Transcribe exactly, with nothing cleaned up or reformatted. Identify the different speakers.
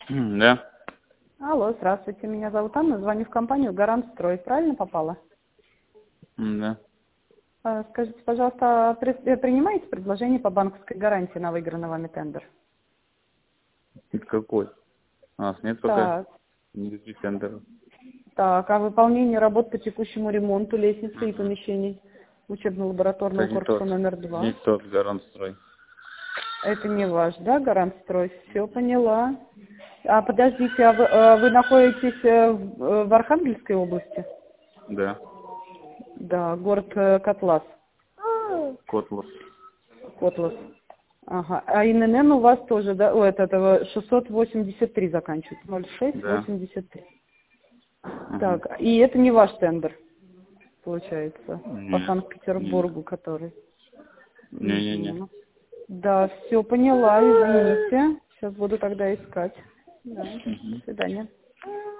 Speaker 1: Да,
Speaker 2: Алло, здравствуйте, меня зовут Анна, звоню в компанию «Гарант Строй». Правильно попала?
Speaker 1: да.
Speaker 2: А, Скажите, пожалуйста, а при- э, принимаете предложение по банковской гарантии на выигранный вами тендер?
Speaker 1: Это какой? У нас нет пока
Speaker 2: Так,
Speaker 1: никаких тендеров.
Speaker 2: так, а выполнение работ по текущему ремонту лестницы и
Speaker 1: Мгм.
Speaker 2: помещений учебно-лабораторного
Speaker 1: Это не
Speaker 2: корпуса
Speaker 1: тот,
Speaker 2: номер
Speaker 1: не
Speaker 2: два.
Speaker 1: тот Гарант Строй.
Speaker 2: Это не ваш, да, Гарант Строй? Все поняла. А подождите, а вы, э, вы находитесь э, в э, в Архангельской области?
Speaker 1: Да,
Speaker 2: Да, город э, Котлас.
Speaker 1: Котлас.
Speaker 2: Котлас. Ага. А ИНН у вас тоже, да? О, это, это шестьсот восемьдесят три заканчивается. ноль шесть
Speaker 1: Да.
Speaker 2: восемьдесят три.
Speaker 1: Угу.
Speaker 2: Так, и это не ваш тендер, получается, по
Speaker 1: Нет, нет.
Speaker 2: Санкт-Петербургу, который.
Speaker 1: Не-не-не.
Speaker 2: Мгм. Да, все поняла, извините. Сейчас буду тогда искать. Да, до
Speaker 1: Угу.
Speaker 2: свидания.